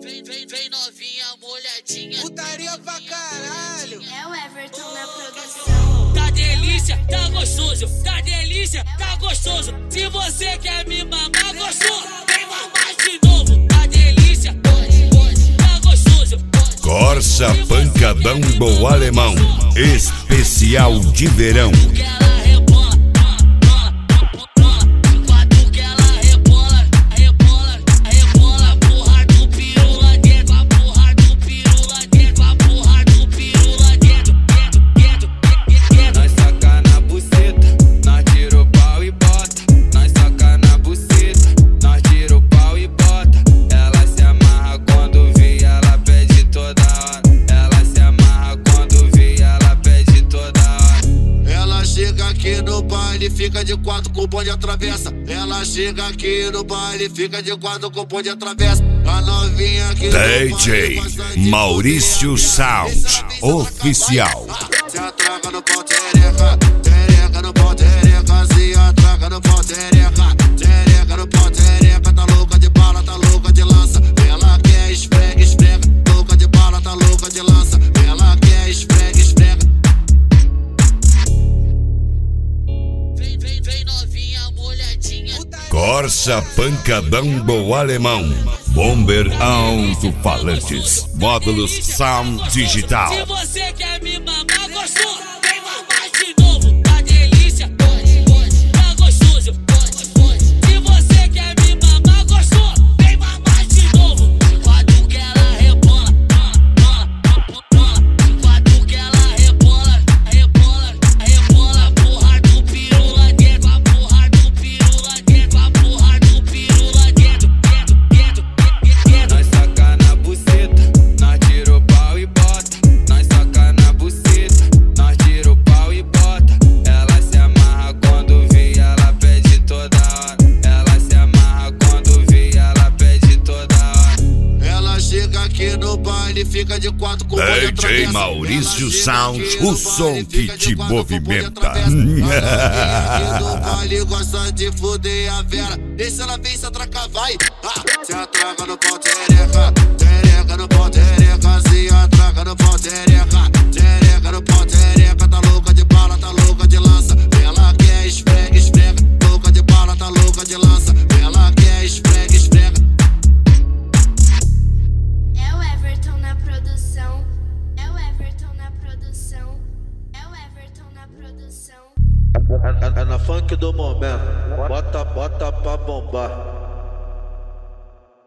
Vem novinha, molhadinha. Putaria pra caralho. É o Everton na produção. Tá delícia, tá gostoso. Tá delícia, tá gostoso. Se você quer me mamar, gostou, vem mamar de novo. Tá delícia, tá gostoso. Corsa Pancadão do Alemão, especial de verão. Fica de quatro com o bonde atravessa. Ela chega aqui no baile, fica de quatro com o bonde atravessa. A novinha aqui DJ Maurício Sound Oficial. Se atraca no pau, tereca, tereca no pau, tereca. Se atraca no pau, tereca, tereca no pau, tereca. Tá louca de bala, tá louca de lança. Ela quer esfrega, esfrega. Louca de bala, tá louca de lança. Ela quer esfrega, esfrega. Vem novinha, molhadinha. Corsa Pancadão do Alemão, Bomber Alto-Falantes, módulos Sound Digital. Se você quer me mamar, gostou, vem mamar de novo. Tá delícia, tá gostoso. Se você quer me mamar, gostou, vem mamar de novo. Enquanto que ela rebola, enquanto que ela rebola, rebola, rebola. Porra do peru lá dentro, a porra do peru lá dentro, a porra do peru lá dentro, dentro. Nós saca na buceta, nós tira o pau e bota. Nós saca na buceta, nós tira o pau e bota. Ela se amarra quando vê, ela pede toda hora. Ela se amarra quando vê, ela pede toda hora. Ela chega aqui no baile, fica de quatro com o bonde atravessa. DJ Maurício Sound, o som que te movimenta. A novinha aqui no baile gosta de fuder a vera. Deixa ela vir, se atraca, vai. Se atraca no pau, tereca, tereca no pau, tereca. Se atraca no pau, tereca, tereca no pau, tereca. Tá louca de bala, tá louca de lança. Ela quer esfrega, esfrega. Louca de bala, tá louca de lança. Ela quer esfrega, esfrega. É o Everton na produção. É o Everton na produção. É o Everton na produção. É na funk do momento. Bota